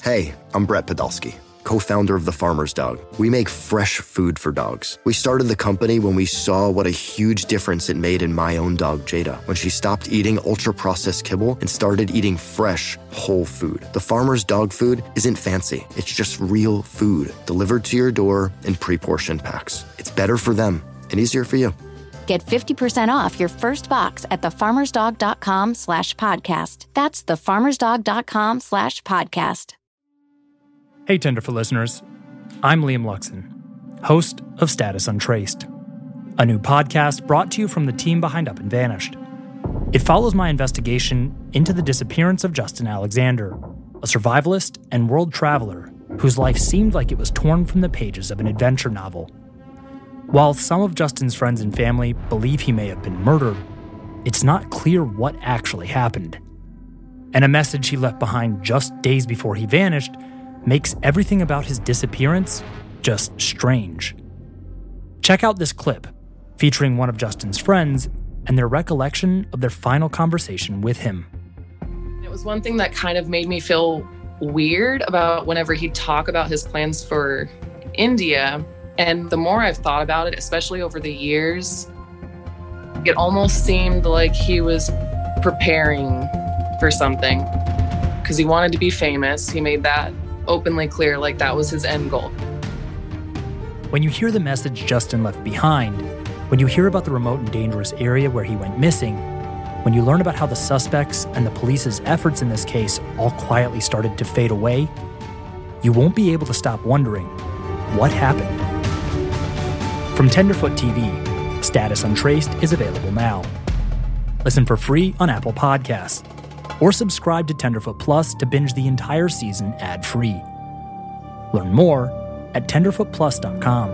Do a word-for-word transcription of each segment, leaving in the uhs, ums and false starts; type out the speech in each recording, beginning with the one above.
Hey, I'm Brett Podolsky, co-founder of The Farmer's Dog. We make fresh food for dogs. We started the company when we saw what a huge difference it made in my own dog, Jada, when she stopped eating ultra-processed kibble and started eating fresh, whole food. The Farmer's Dog food isn't fancy. It's just real food delivered to your door in pre-portioned packs. It's better for them and easier for you. Get fifty percent off your first box at thefarmersdog.com slash podcast. That's thefarmersdog.com slash podcast. Hey, Tenderfoot listeners. I'm Liam Luxon, host of Status Untraced, a new podcast brought to you from the team behind Up and Vanished. It follows my investigation into the disappearance of Justin Alexander, a survivalist and world traveler whose life seemed like it was torn from the pages of an adventure novel. While some of Justin's friends and family believe he may have been murdered, it's not clear what actually happened. And a message he left behind just days before he vanished makes everything about his disappearance just strange. Check out this clip featuring one of Justin's friends and their recollection of their final conversation with him. It was one thing that kind of made me feel weird about whenever he'd talk about his plans for India. And the more I've thought about it, especially over the years, it almost seemed like he was preparing for something because he wanted to be famous. He made that openly clear, like that was his end goal. When you hear the message Justin left behind, when you hear about the remote and dangerous area where he went missing, when you learn about how the suspects and the police's efforts in this case all quietly started to fade away, you won't be able to stop wondering, what happened? From Tenderfoot T V, Status Untraced is available now. Listen for free on Apple Podcasts, or subscribe to Tenderfoot Plus to binge the entire season ad-free. Learn more at tenderfoot plus dot com.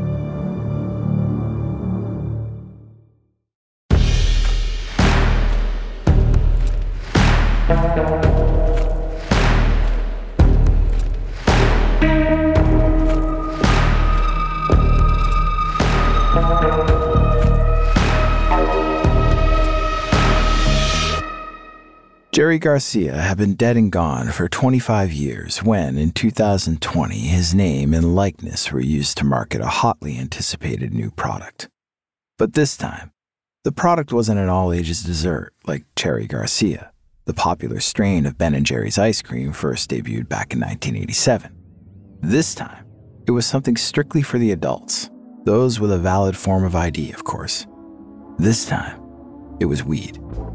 Jerry Garcia had been dead and gone for twenty-five years when, in two thousand twenty, his name and likeness were used to market a hotly anticipated new product. But this time, the product wasn't an all-ages dessert like Cherry Garcia, the popular strain of Ben and Jerry's ice cream first debuted back in nineteen eighty-seven. This time, it was something strictly for the adults, those with a valid form of I D, of course. This time, it was weed.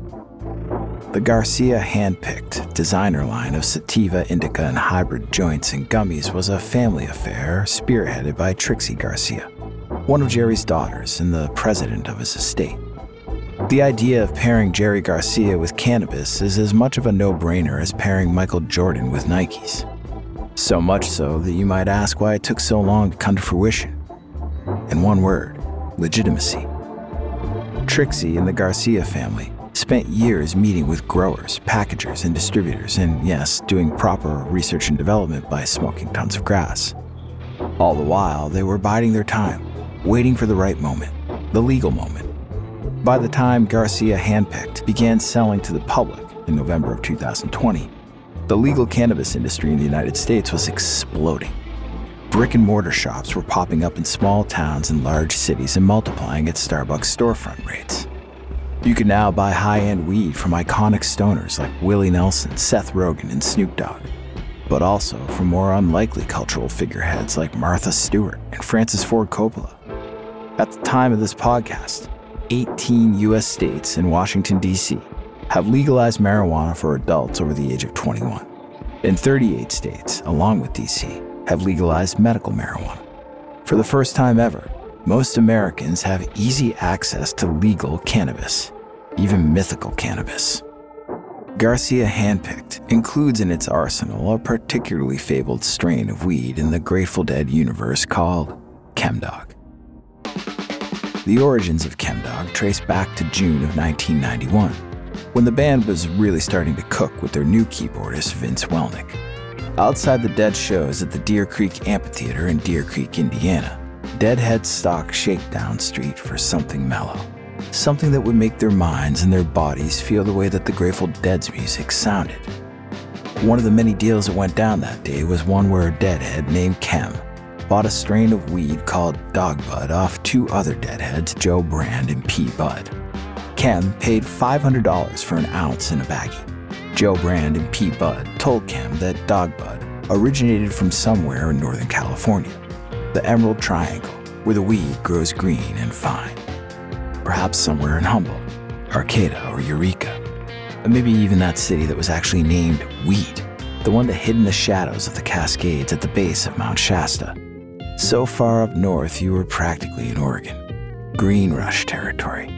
The Garcia hand-picked designer line of sativa, indica, and hybrid joints and gummies was a family affair spearheaded by Trixie Garcia, one of Jerry's daughters and the president of his estate. The idea of pairing Jerry Garcia with cannabis is as much of a no-brainer as pairing Michael Jordan with Nikes. So much so that you might ask why it took so long to come to fruition. In one word, legitimacy. Trixie and the Garcia family spent years meeting with growers, packagers, and distributors, and yes, doing proper research and development by smoking tons of grass. All the while, they were biding their time, waiting for the right moment, the legal moment. By the time Garcia Handpicked began selling to the public in November of two thousand twenty, the legal cannabis industry in the United States was exploding. Brick and mortar shops were popping up in small towns and large cities and multiplying at Starbucks storefront rates. You can now buy high-end weed from iconic stoners like Willie Nelson, Seth Rogen, and Snoop Dogg, but also from more unlikely cultural figureheads like Martha Stewart and Francis Ford Coppola. At the time of this podcast, eighteen U S states and Washington, D C have legalized marijuana for adults over the age of twenty-one, and thirty-eight states, along with D C, have legalized medical marijuana. For the first time ever, most Americans have easy access to legal cannabis, even mythical cannabis. Garcia Handpicked includes in its arsenal a particularly fabled strain of weed in the Grateful Dead universe called Chemdog. The origins of Chemdog trace back to June of nineteen ninety-one, when the band was really starting to cook with their new keyboardist Vince Welnick. Outside the Dead shows at the Deer Creek Amphitheater in Deer Creek, Indiana, Deadheads stalked Shakedown Street for something mellow, something that would make their minds and their bodies feel the way that the Grateful Dead's music sounded. One of the many deals that went down that day was one where a deadhead named Kem bought a strain of weed called Dog Bud off two other deadheads, Joe Brand and P. Bud. Kem paid five hundred dollars for an ounce in a baggie. Joe Brand and P. Bud told Kem that Dog Bud originated from somewhere in Northern California, the Emerald Triangle, where the weed grows green and fine. Perhaps somewhere in Humboldt, Arcata, or Eureka. Or maybe even that city that was actually named Weed, the one that hid in the shadows of the Cascades at the base of Mount Shasta. So far up north, you were practically in Oregon, Green Rush territory.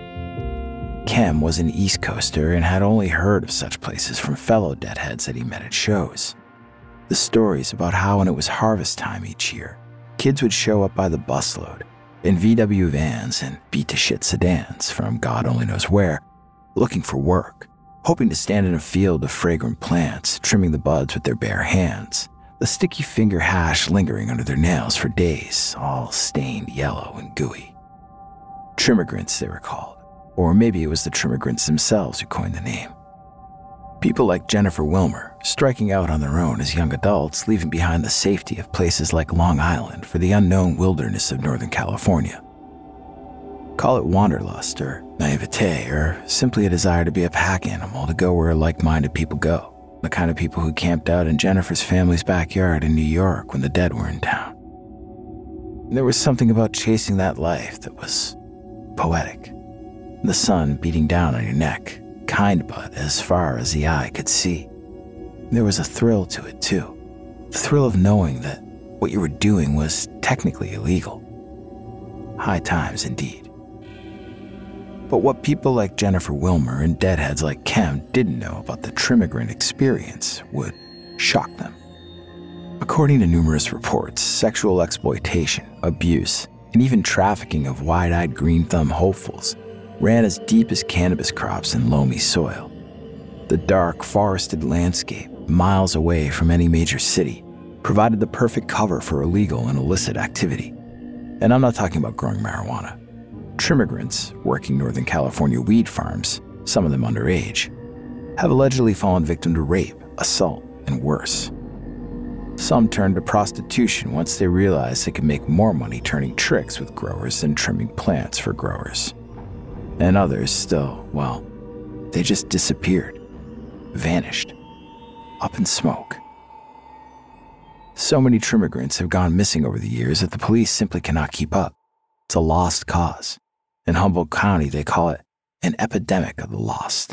Kem was an East Coaster and had only heard of such places from fellow deadheads that he met at shows. The stories about how when it was harvest time each year, kids would show up by the busload in V W vans and beat-to-shit sedans from God only knows where, looking for work, hoping to stand in a field of fragrant plants, trimming the buds with their bare hands, the sticky finger hash lingering under their nails for days, all stained yellow and gooey. Trimmigrants, they were called, or maybe it was the trimmigrants themselves who coined the name. People like Jennifer Wilmer, striking out on their own as young adults, leaving behind the safety of places like Long Island for the unknown wilderness of Northern California. Call it wanderlust or naivete, or simply a desire to be a pack animal to go where like-minded people go, the kind of people who camped out in Jennifer's family's backyard in New York when the dead were in town. There was something about chasing that life that was poetic. The sun beating down on your neck, kind but as far as the eye could see. There was a thrill to it too, the thrill of knowing that what you were doing was technically illegal. High times indeed. But what people like Jennifer Wilmer and deadheads like Kem didn't know about the trimmigrant experience would shock them. According to numerous reports, sexual exploitation, abuse, and even trafficking of wide-eyed green-thumb hopefuls ran as deep as cannabis crops in loamy soil. The dark, forested landscape, miles away from any major city, provided the perfect cover for illegal and illicit activity. And I'm not talking about growing marijuana. Trimmigrants working Northern California weed farms, some of them underage, have allegedly fallen victim to rape, assault, and worse. Some turned to prostitution once they realized they could make more money turning tricks with growers than trimming plants for growers. And others still, well, they just disappeared, vanished, up in smoke. So many trimmigrants have gone missing over the years that the police simply cannot keep up. It's a lost cause. In Humboldt County, they call it an epidemic of the lost.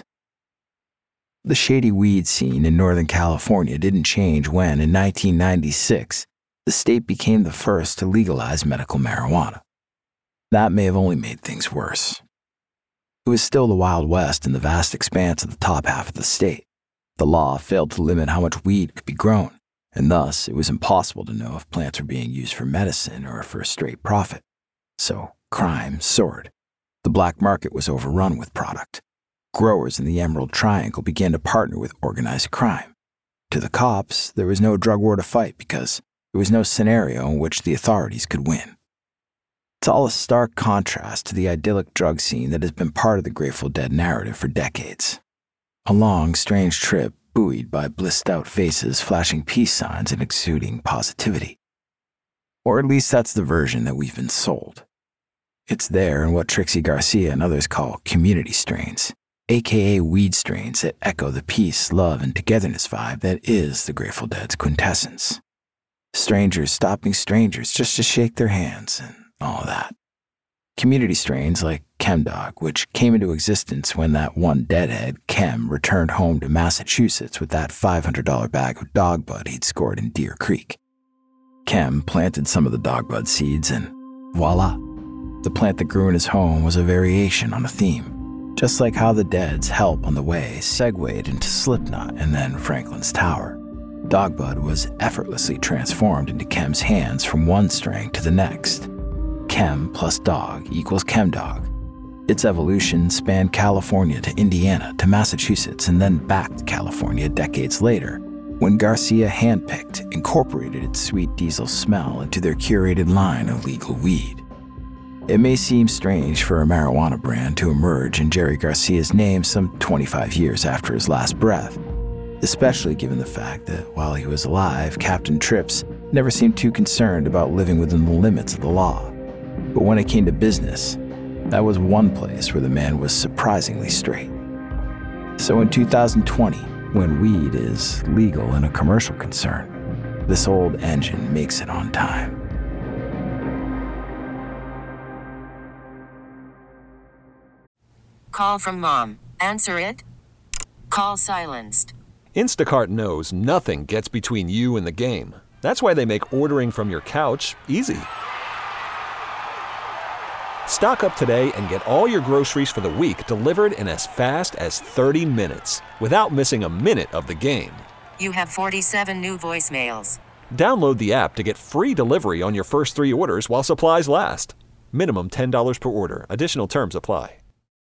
The shady weed scene in Northern California didn't change when, in nineteen ninety-six, the state became the first to legalize medical marijuana. That may have only made things worse. It was still the Wild West in the vast expanse of the top half of the state. The law failed to limit how much weed could be grown, and thus it was impossible to know if plants were being used for medicine or for a straight profit. So crime soared. The black market was overrun with product. Growers in the Emerald Triangle began to partner with organized crime. To the cops, there was no drug war to fight because there was no scenario in which the authorities could win. It's all a stark contrast to the idyllic drug scene that has been part of the Grateful Dead narrative for decades. A long, strange trip buoyed by blissed-out faces flashing peace signs and exuding positivity. Or at least that's the version that we've been sold. It's there in what Trixie Garcia and others call community strains, aka weed strains that echo the peace, love, and togetherness vibe that is the Grateful Dead's quintessence. Strangers stopping strangers just to shake their hands and all that. Community strains like ChemDog, which came into existence when that one deadhead, Kem, returned home to Massachusetts with that five hundred dollars bag of dog bud he'd scored in Deer Creek. Kem planted some of the dog bud seeds and voila, the plant that grew in his home was a variation on a theme, just like how the Dead's Help on the Way segued into Slipknot and then Franklin's Tower. Dog bud was effortlessly transformed into Kem's hands from one string to the next. Kem plus dog equals ChemDog. Its evolution spanned California to Indiana to Massachusetts and then back to California decades later, when Garcia handpicked, incorporated its sweet diesel smell into their curated line of legal weed. It may seem strange for a marijuana brand to emerge in Jerry Garcia's name some twenty-five years after his last breath. especially given the fact that while he was alive, Captain Trips never seemed too concerned about living within the limits of the law. But when it came to business, that was one place where the man was surprisingly straight. So in two thousand twenty, when weed is legal in a commercial concern, this old engine makes it on time. Call from mom. Answer it. Call silenced. Instacart knows nothing gets between you and the game. That's why they make ordering from your couch easy. Stock up today and get all your groceries for the week delivered in as fast as thirty minutes without missing a minute of the game. You have forty-seven new voicemails. Download the app to get free delivery on your first three orders while supplies last. Minimum ten dollars per order. Additional terms apply.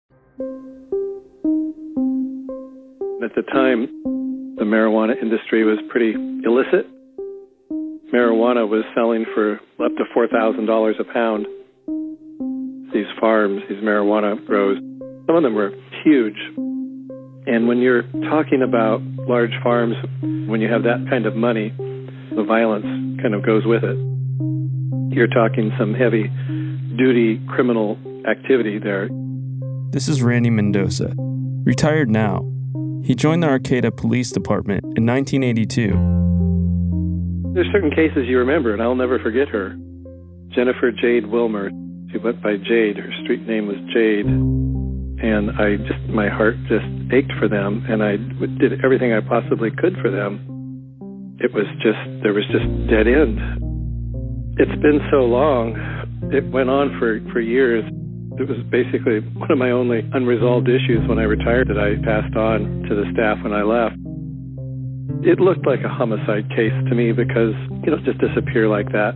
At the time, the marijuana industry was pretty illicit. Marijuana was selling for up to four thousand dollars a pound. These farms, these marijuana grows, some of them were huge. And when you're talking about large farms, when you have that kind of money, the violence kind of goes with it. You're talking some heavy-duty criminal activity there. This is Randy Mendoza, retired now. He joined the Arcata Police Department in nineteen eighty-two. There's certain cases you remember, and I'll never forget her. Jennifer Jade Wilmer. She went by Jade. Her street name was Jade. And I just, my heart just ached for them, and I did everything I possibly could for them. It was just, there was just dead end. It's been so long. It went on for, for years. It was basically one of my only unresolved issues when I retired that I passed on to the staff when I left. It looked like a homicide case to me because you don't just disappear like that.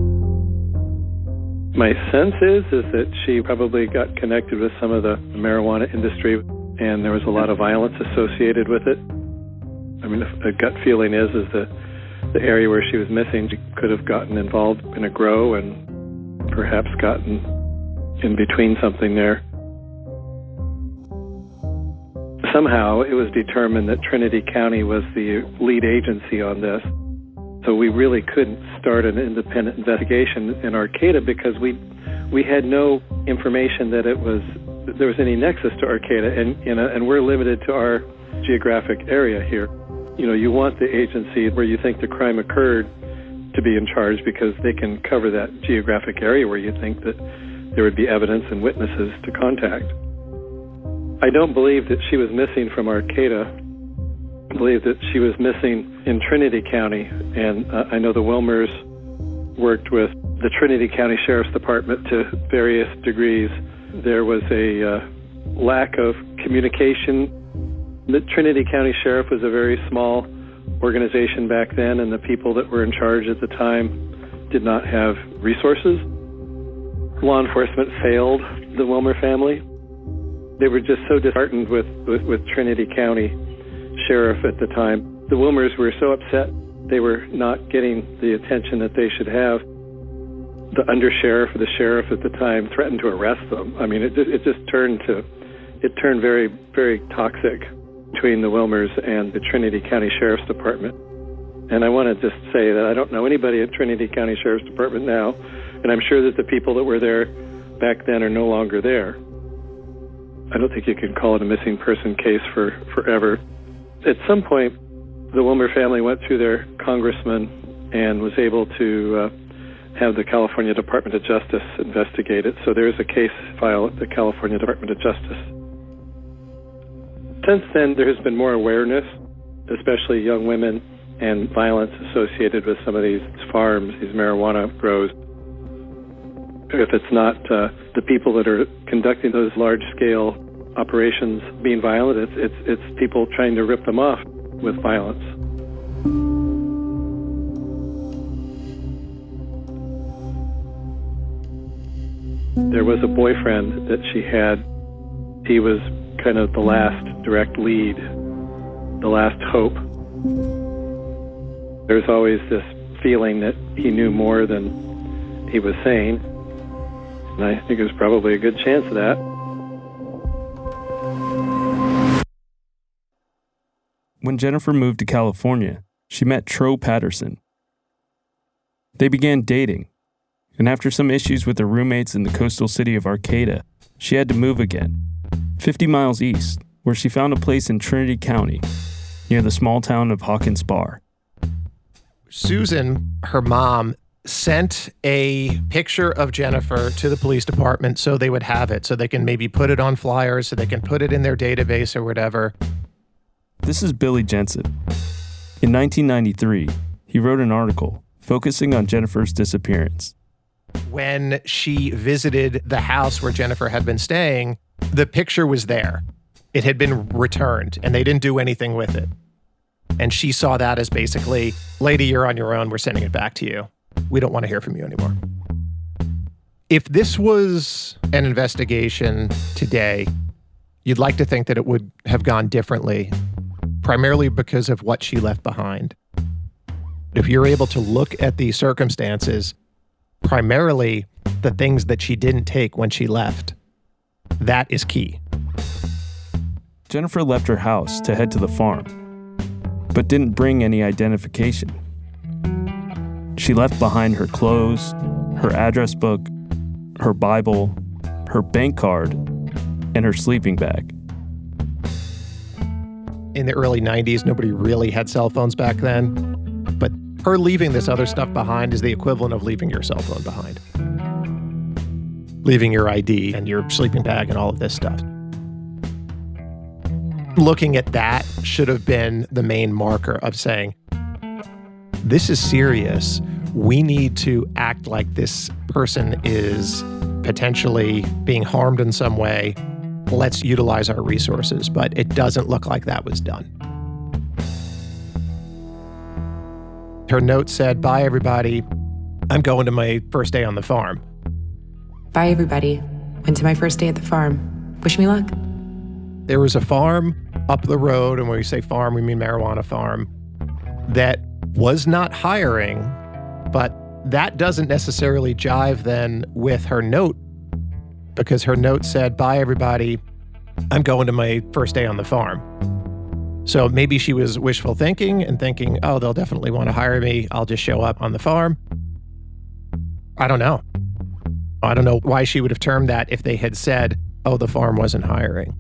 My sense is, is that she probably got connected with some of the marijuana industry, and there was a lot of violence associated with it. I mean, a gut feeling is, is that the area where she was missing, she could have gotten involved in a grow and perhaps gotten in between something there. Somehow it was determined that Trinity County was the lead agency on this. So we really couldn't start an independent investigation in Arcata because we we had no information that it was that there was any nexus to Arcata, and you know, and we're limited to our geographic area here. You know, you want the agency where you think the crime occurred to be in charge because they can cover that geographic area where you think that there would be evidence and witnesses to contact. I don't believe that she was missing from Arcata. I believe that she was missing in Trinity County, and uh, I know the Wilmers worked with the Trinity County Sheriff's Department to various degrees. There was a uh, lack of communication. The Trinity County Sheriff was a very small organization back then, and the people that were in charge at the time did not have resources. Law enforcement failed the Wilmer family. They were just so disheartened with, with, with Trinity County Sheriff at the time. The Wilmers were so upset they were not getting the attention that they should have. The undersheriff, the sheriff at the time, threatened to arrest them. I mean, it just, it just turned to, it turned very, very toxic between the Wilmers and the Trinity County Sheriff's Department. And I want to just say that I don't know anybody at Trinity County Sheriff's Department now, and I'm sure that the people that were there back then are no longer there. I don't think you can call it a missing person case for forever. At some point, the Wilmer family went through their congressman and was able to uh, have the California Department of Justice investigate it. So there is a case file at the California Department of Justice. Since then, there has been more awareness, especially young women, and violence associated with some of these farms, these marijuana grows. If it's not uh, the people that are conducting those large-scale operations being violent, it's, it's, it's people trying to rip them off with violence. There was a boyfriend that she had. He was kind of the last direct lead, the last hope. There's always this feeling that he knew more than he was saying, and I think there's probably a good chance of that. When Jennifer moved to California, she met Tro Patterson. They began dating, and after some issues with her roommates in the coastal city of Arcata, she had to move again, fifty miles east, where she found a place in Trinity County, near the small town of Hawkins Bar. Susan, her mom, sent a picture of Jennifer to the police department so they would have it, so they can maybe put it on flyers, so they can put it in their database or whatever. This is Billy Jensen. In nineteen ninety-three, he wrote an article focusing on Jennifer's disappearance. When she visited the house where Jennifer had been staying, the picture was there. It had been returned, and they didn't do anything with it. And she saw that as basically, lady, you're on your own. We're sending it back to you. We don't want to hear from you anymore. If this was an investigation today, you'd like to think that it would have gone differently, primarily because of what she left behind. If you're able to look at the circumstances, primarily the things that she didn't take when she left, that is key. Jennifer left her house to head to the farm, but didn't bring any identification. She left behind her clothes, her address book, her Bible, her bank card, and her sleeping bag. In the early nineties, nobody really had cell phones back then, but her leaving this other stuff behind is the equivalent of leaving your cell phone behind. Leaving your I D and your sleeping bag and all of this stuff. Looking at that should have been the main marker of saying, this is serious. We need to act like this person is potentially being harmed in some way. Let's utilize our resources. But it doesn't look like that was done. Her note said, bye, everybody. I'm going to my first day on the farm. Bye, everybody. Went to my first day at the farm. Wish me luck. There was a farm up the road, and when we say farm, we mean marijuana farm, that was not hiring, but that doesn't necessarily jive then with her note, because her note said, bye, everybody. I'm going to my first day on the farm. So maybe she was wishful thinking and thinking, oh, they'll definitely want to hire me. I'll just show up on the farm. I don't know. I don't know why she would have termed that if they had said, oh, the farm wasn't hiring.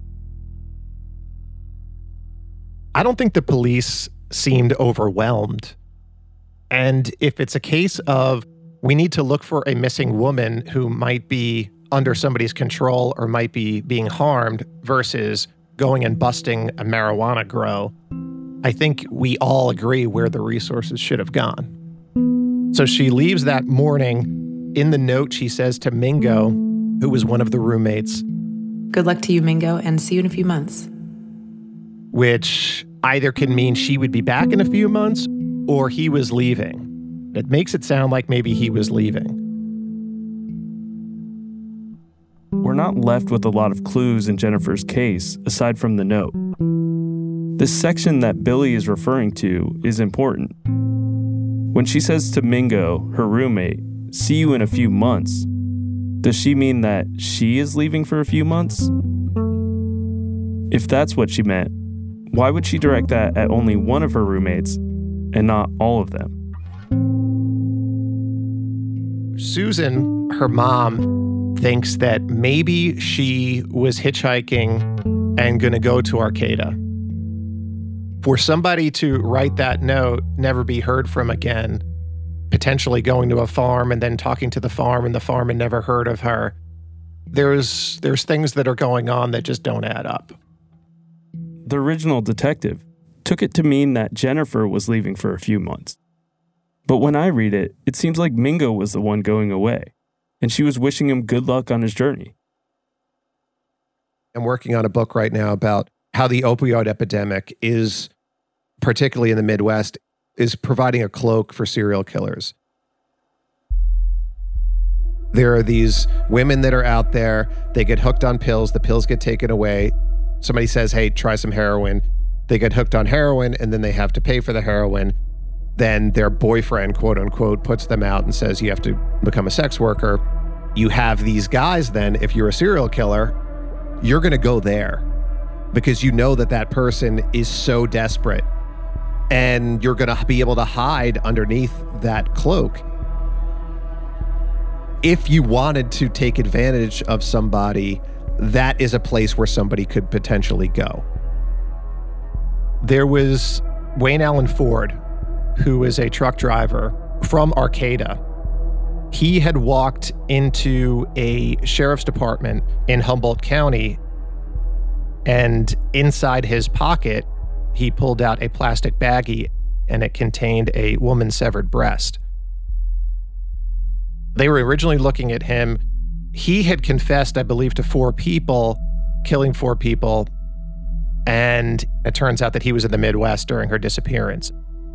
I don't think the police seemed overwhelmed. And if it's a case of we need to look for a missing woman who might be under somebody's control or might be being harmed versus going and busting a marijuana grow, I think we all agree where the resources should have gone. So she leaves that morning. In the note, she says to Mingo, who was one of the roommates, good luck to you, Mingo, and see you in a few months. Which either can mean she would be back in a few months or he was leaving. It makes it sound like maybe he was leaving. We're not left with a lot of clues in Jennifer's case aside from the note. This section that Billy is referring to is important. When she says to Mingo, her roommate, see you in a few months, does she mean that she is leaving for a few months? If that's what she meant, why would she direct that at only one of her roommates and not all of them? Susan, her mom, thinks that maybe she was hitchhiking and going to go to Arcata. For somebody to write that note, never be heard from again, potentially going to a farm and then talking to the farm and the farm had never heard of her, there's there's things that are going on that just don't add up. The original detective took it to mean that Jennifer was leaving for a few months. But when I read it, it seems like Mingo was the one going away, and she was wishing him good luck on his journey. I'm working on a book right now about how the opioid epidemic is, particularly in the Midwest, is providing a cloak for serial killers. There are these women that are out there, they get hooked on pills, the pills get taken away. Somebody says, hey, try some heroin. They get hooked on heroin and then they have to pay for the heroin. Then their boyfriend, quote unquote, puts them out and says, you have to become a sex worker. You have these guys then, if you're a serial killer, you're going to go there. because you know that that person is so desperate, and you're going to be able to hide underneath that cloak. If you wanted to take advantage of somebody, that is a place where somebody could potentially go. There was Wayne Allen Ford, who is a truck driver from Arcata. He had walked into a sheriff's department in Humboldt County, and inside his pocket, he pulled out a plastic baggie, and it contained a woman's severed breast. They were originally looking at him. He had confessed, I believe, to four people, killing four people, and it turns out that he was in the Midwest during her disappearance.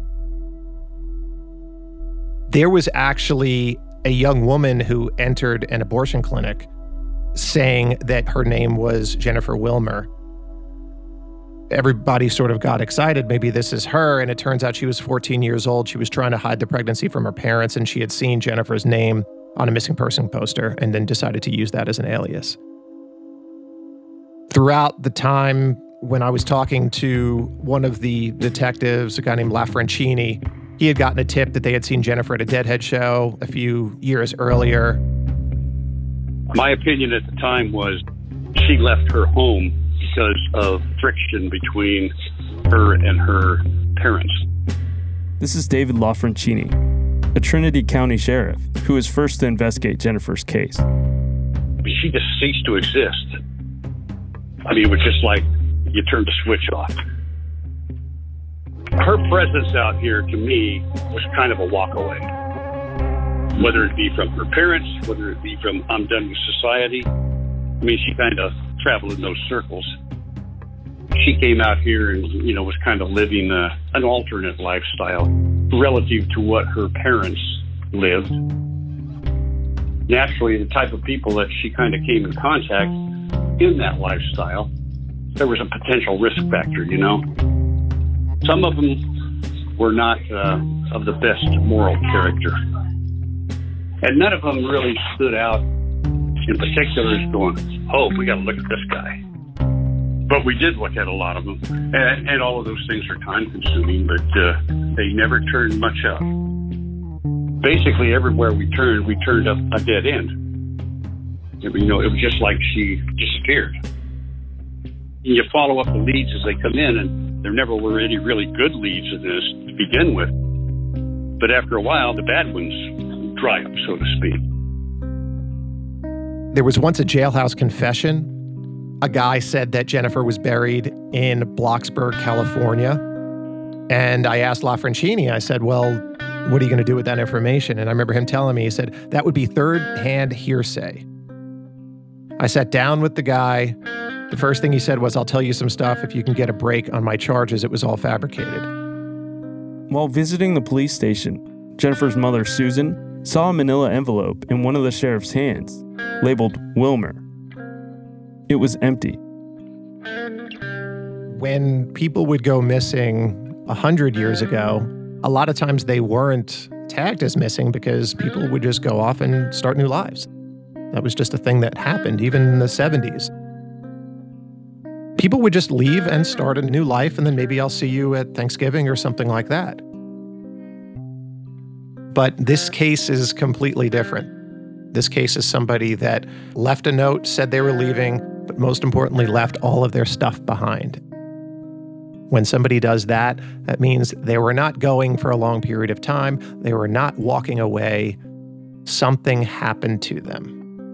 There was actually a young woman who entered an abortion clinic saying that her name was Jennifer Wilmer. Everybody sort of got excited. Maybe this is her. And it turns out she was fourteen years old. She was trying to hide the pregnancy from her parents, and she had seen Jennifer's name on a missing person poster and then decided to use that as an alias. Throughout the time when I was talking to one of the detectives, a guy named LaFrancini, he had gotten a tip that they had seen Jennifer at a Deadhead show a few years earlier. My opinion at the time was she left her home because of friction between her and her parents. This is David LaFrancini, a Trinity County sheriff who was first to investigate Jennifer's case. She just ceased to exist. I mean, it was just like you turned the switch off. Her presence out here, to me, was kind of a walk away. Whether it be from her parents, whether it be from I'm done with society. I mean, she kind of traveled in those circles. She came out here and, you know, was kind of living uh, an alternate lifestyle relative to what her parents lived. Naturally, the type of people that she kind of came in contact in that lifestyle, there was a potential risk factor, you know. Some of them were not uh, of the best moral character. And none of them really stood out in particular as going, oh, we got to look at this guy. But we did look at a lot of them. And, and all of those things are time-consuming, but uh, they never turned much up. Basically, everywhere we turned, we turned up a dead end. You know, it was just like she disappeared. And you follow up the leads as they come in, and there never were any really good leads in this to begin with. But after a while, the bad ones dry up, so to speak. There was once a jailhouse confession. A guy said that Jennifer was buried in Bloxburg, California. And I asked LaFrancini, I said, well, what are you going to do with that information? And I remember him telling me, he said, that would be third-hand hearsay. I sat down with the guy. The first thing he said was, I'll tell you some stuff if you can get a break on my charges. It was all fabricated. While visiting the police station, Jennifer's mother, Susan, saw a manila envelope in one of the sheriff's hands, labeled Wilmer. It was empty. When people would go missing a hundred years ago, a lot of times they weren't tagged as missing because people would just go off and start new lives. That was just a thing that happened, even in the seventies. People would just leave and start a new life, and then maybe I'll see you at Thanksgiving or something like that. But this case is completely different. This case is somebody that left a note, said they were leaving, but most importantly, left all of their stuff behind. When somebody does that, that means they were not going for a long period of time. They were not walking away. Something happened to them.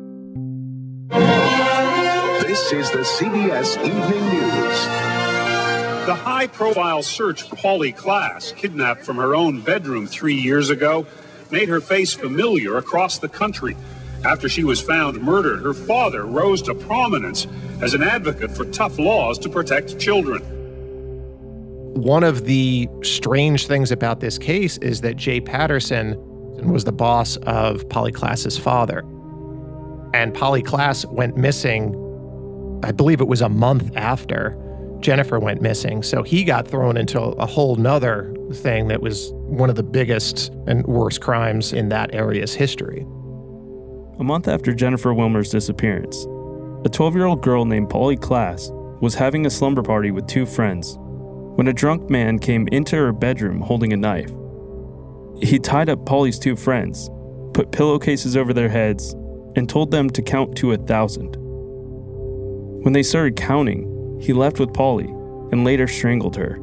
This is the C B S Evening News. The high-profile search for Polly Klaas, kidnapped from her own bedroom three years ago, made her face familiar across the country. After she was found murdered, her father rose to prominence as an advocate for tough laws to protect children. One of the strange things about this case is that Jay Patterson was the boss of Polly Klaas's father. And Polly Klaas went missing, I believe it was a month after Jennifer went missing. So he got thrown into a whole nother thing that was one of the biggest and worst crimes in that area's history. A month after Jennifer Wilmer's disappearance, a twelve-year-old girl named Polly Klaas was having a slumber party with two friends when a drunk man came into her bedroom holding a knife. He tied up Polly's two friends, put pillowcases over their heads, and told them to count to a thousand. When they started counting, he left with Polly and later strangled her.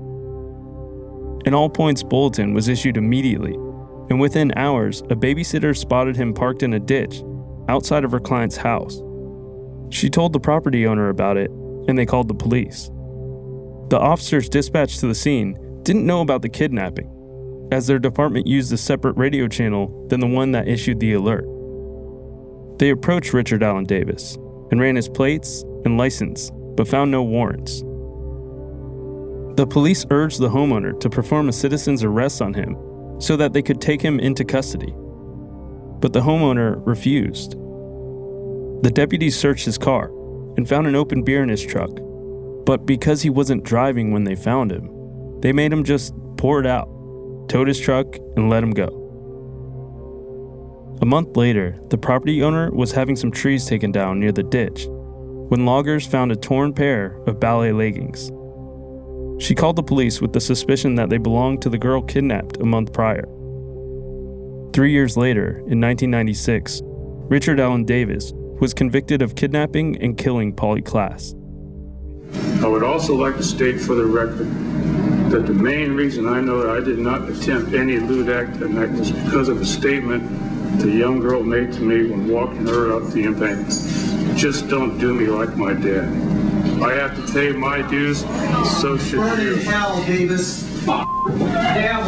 An all points bulletin was issued immediately, and within hours, a babysitter spotted him parked in a ditch outside of her client's house. She told the property owner about it, and they called the police. The officers dispatched to the scene didn't know about the kidnapping, as their department used a separate radio channel than the one that issued the alert. They approached Richard Allen Davis and ran his plates and license, but found no warrants. The police urged the homeowner to perform a citizen's arrest on him so that they could take him into custody. But the homeowner refused. The deputies searched his car and found an open beer in his truck, but because he wasn't driving when they found him, they made him just pour it out, towed his truck, and let him go. A month later, the property owner was having some trees taken down near the ditch when loggers found a torn pair of ballet leggings. She called the police with the suspicion that they belonged to the girl kidnapped a month prior. Three years later, in nineteen ninety-six, Richard Allen Davis was convicted of kidnapping and killing Polly Klaas. I would also like to state for the record that the main reason I know that I did not attempt any lewd act that night was because of a statement the young girl made to me when walking her up the embankment. Just don't do me like my dad. I have to pay my dues, so should Burn you. in hell, Davis. Yeah,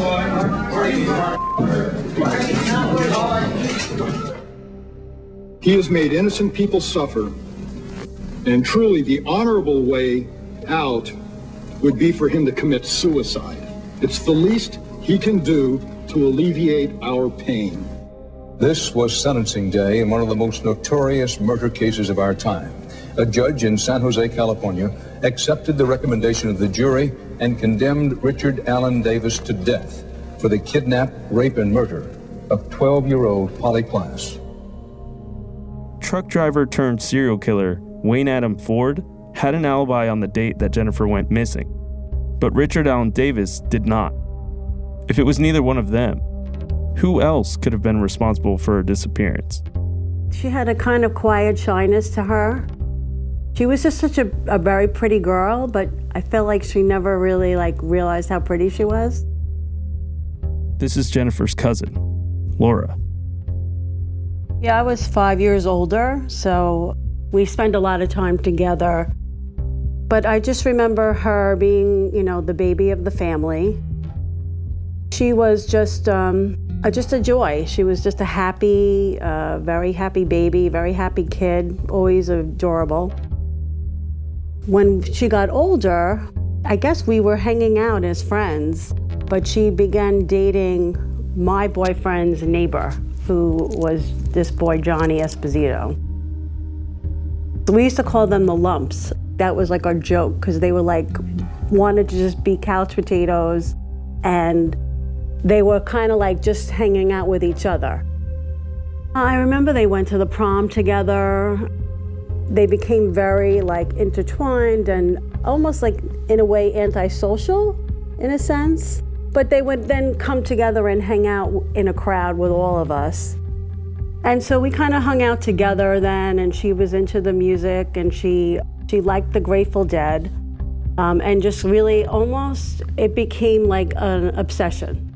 boy. He has made innocent people suffer, and truly the honorable way out would be for him to commit suicide. It's the least he can do to alleviate our pain. This was sentencing day in one of the most notorious murder cases of our time. A judge in San Jose, California, accepted the recommendation of the jury and condemned Richard Allen Davis to death for the kidnap, rape, and murder of twelve-year-old Polly Klaas. Truck driver turned serial killer Wayne Adam Ford had an alibi on the date that Jennifer went missing, but Richard Allen Davis did not. If it was neither one of them, who else could have been responsible for her disappearance? She had a kind of quiet shyness to her. She was just such a, a very pretty girl, but I felt like she never really like realized how pretty she was. This is Jennifer's cousin, Laura. Yeah, I was five years older, so we spent a lot of time together. But I just remember her being, you know, the baby of the family. She was just, um, uh, just a joy. She was just a happy, uh, very happy baby, very happy kid, always adorable. When she got older, I guess we were hanging out as friends, but she began dating my boyfriend's neighbor, who was this boy, Johnny Esposito. We used to call them the lumps. That was like our joke, because they were like, wanted to just be couch potatoes, and they were kind of like just hanging out with each other. I remember they went to the prom together. They became very like intertwined and almost like in a way antisocial in a sense. But they would then come together and hang out in a crowd with all of us. And so we kind of hung out together then, and she was into the music, and she she liked the Grateful Dead. Um, and just really almost, it became like an obsession.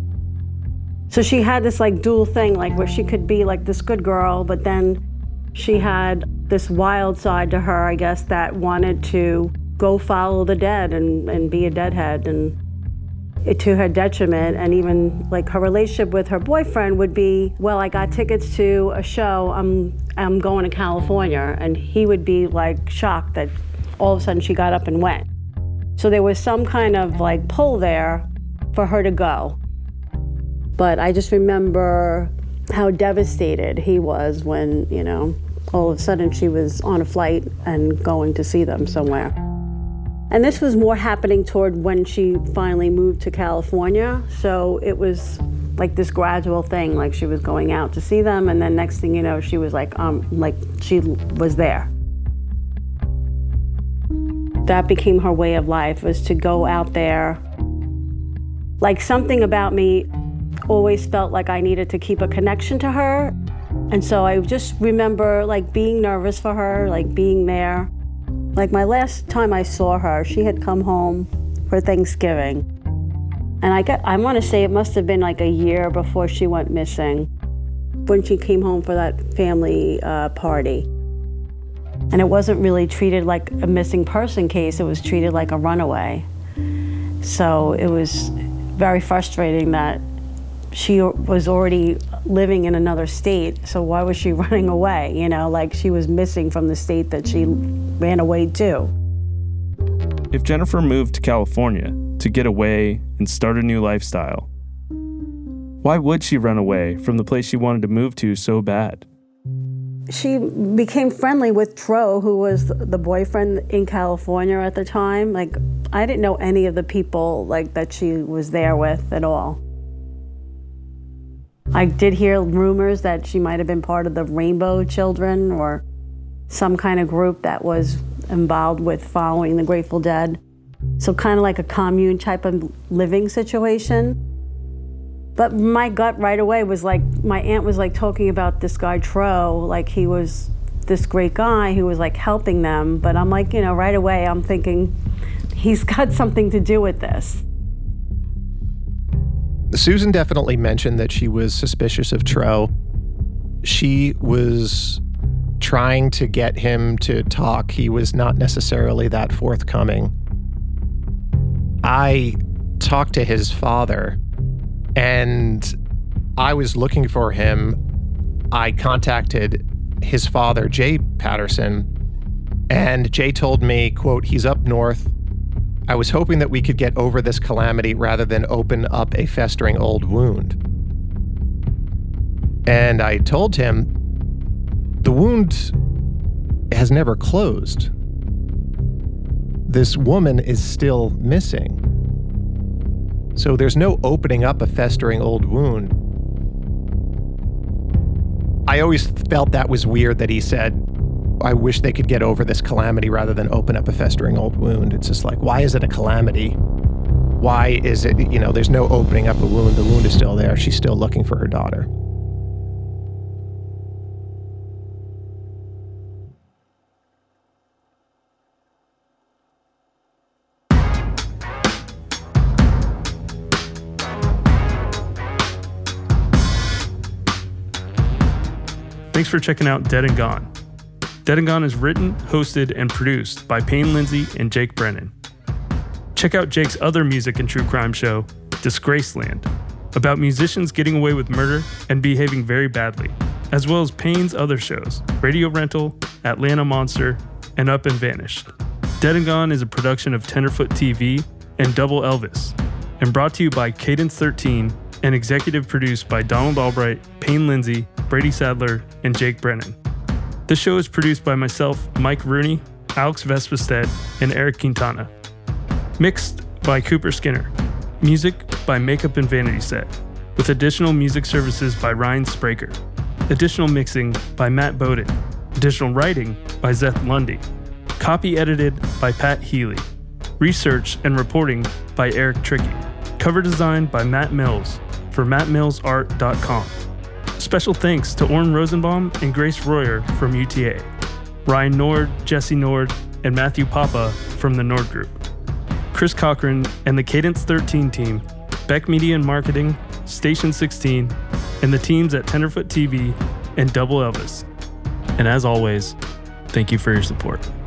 So she had this like dual thing, like where she could be like this good girl, but then she had this wild side to her, I guess, that wanted to go follow the dead and, and be a deadhead, and it, to her detriment. And even like her relationship with her boyfriend would be, well, I got tickets to a show, I'm, I'm going to California. And he would be like shocked that all of a sudden she got up and went. So there was some kind of like pull there for her to go. But I just remember how devastated he was when, you know, all of a sudden she was on a flight and going to see them somewhere. And this was more happening toward when she finally moved to California. So it was like this gradual thing, like she was going out to see them, and then next thing you know, she was like, um, like she was there. that became her way of life, was to go out there. Like, something about me always felt like I needed to keep a connection to her. And so I just remember like being nervous for her, like being there. Like my last time I saw her, she had come home for Thanksgiving. And I got, I want to say it must have been like a year before she went missing, when she came home for that family uh, party. And it wasn't really treated like a missing person case, it was treated like a runaway. So it was very frustrating that she was already living in another state, so why was she running away? You know, like she was missing from the state that she ran away to. If Jennifer moved to California to get away and start a new lifestyle, why would she run away from the place she wanted to move to so bad? She became friendly with Tro, who was the boyfriend in California at the time. Like, I didn't know any of the people like that she was there with at all. I did hear rumors that she might have been part of the Rainbow Children or some kind of group that was involved with following the Grateful Dead. So kind of like a commune type of living situation. But my gut right away was like, my aunt was like talking about this guy Tro, like he was this great guy who was like helping them. But I'm like, you know, right away I'm thinking he's got something to do with this. Susan definitely mentioned that she was suspicious of Tro. She was trying to get him to talk. He was not necessarily that forthcoming. I talked to his father, and I was looking for him. I contacted his father, Jay Patterson, and Jay told me, quote, he's up north. I was hoping that we could get over this calamity rather than open up a festering old wound. And I told him, the wound has never closed. This woman is still missing. So there's no opening up a festering old wound. I always felt that was weird that he said, I wish they could get over this calamity rather than open up a festering old wound. It's just like, why is it a calamity? Why is it, you know, there's no opening up a wound. The wound is still there. She's still looking for her daughter. Thanks for checking out Dead and Gone. Dead and Gone is written, hosted, and produced by Payne Lindsay and Jake Brennan. Check out Jake's other music and true crime show, Disgraceland, about musicians getting away with murder and behaving very badly, as well as Payne's other shows, Radio Rental, Atlanta Monster, and Up and Vanished. Dead and Gone is a production of Tenderfoot T V and Double Elvis, and brought to you by Cadence thirteen and executive produced by Donald Albright, Payne Lindsay, Brady Sadler, and Jake Brennan. The show is produced by myself, Mike Rooney, Alex Vespestead, and Eric Quintana. Mixed by Cooper Skinner. Music by Makeup and Vanity Set, with additional music services by Ryan Spraker. Additional mixing by Matt Bowden. Additional writing by Zeth Lundy. Copy edited by Pat Healy. Research and reporting by Eric Tricky. Cover design by Matt Mills for matt mills art dot com. Special thanks to Orrin Rosenbaum and Grace Royer from U T A. Ryan Nord, Jesse Nord, and Matthew Papa from the Nord Group. Chris Cochran and the Cadence thirteen team, Beck Media and Marketing, Station sixteen, and the teams at Tenderfoot T V and Double Elvis. And as always, thank you for your support.